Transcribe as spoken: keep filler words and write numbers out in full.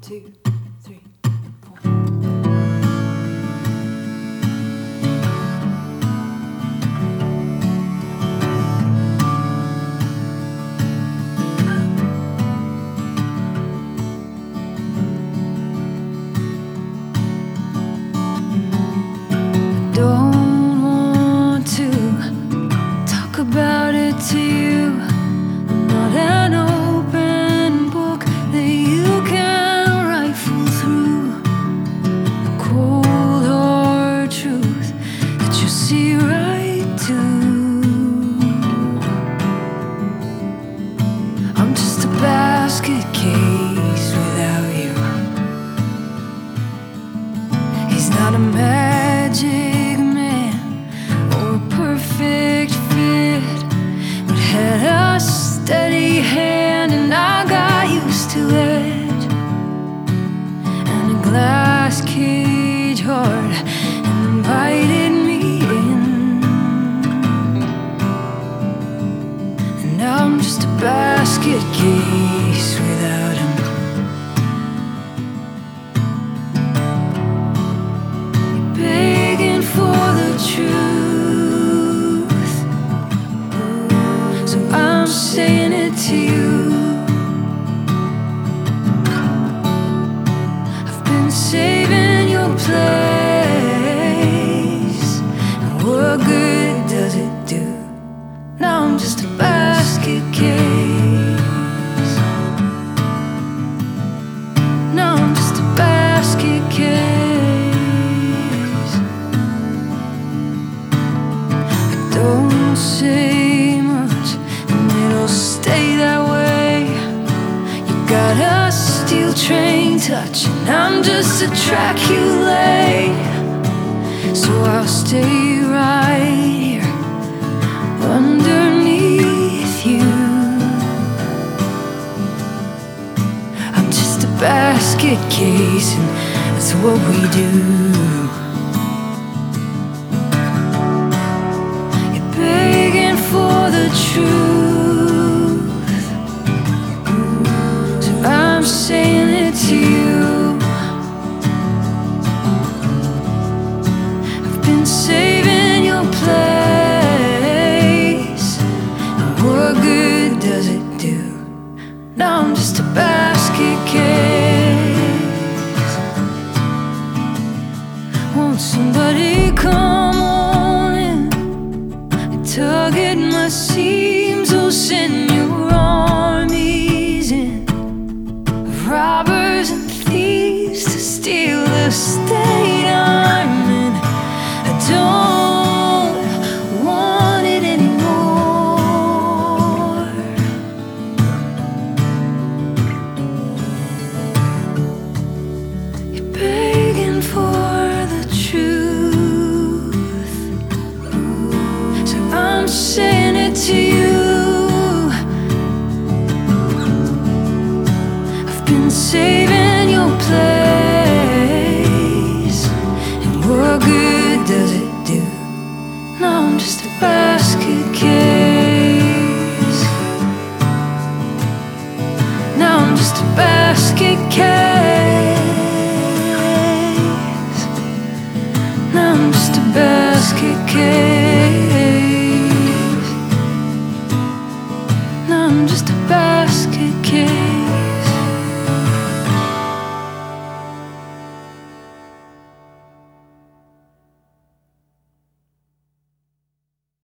two, three, four. Don't want to talk about it to you. I'm not an open book that you can rifle through. A cold hard truth that you see right to. I'm just a basket case without you. He's not a magic man or a perfect fit, but had a steady hand and I got used to it. And a glass cage heart and invited me in. And now I'm just a basket case without him. Begging for the truth, so I'm saying it to you. I've been saving your place, and what good does it do? Now I'm just a basket case. Now I'm just a basket case. Don't say much and it'll stay that way. You got a steel train touch and I'm just a track you lay. So I'll stay right here underneath you. I'm just a basket case and that's what we do. For the truth, so I'm saying it to you. I've been saving your place, and what good does it do? Now I'm just a basket case. Won't somebody come on in and tug at my seams? Oh, send your armies in of robbers and thieves to steal the state I'm in. I don't want it anymore. You're begging for the truth, so I'm saying it to you. I've been saving your place, and what good does it do? Now I'm just a basket case. Now I'm just a basket case. Now I'm just a basket case. Now I'm just a basket case.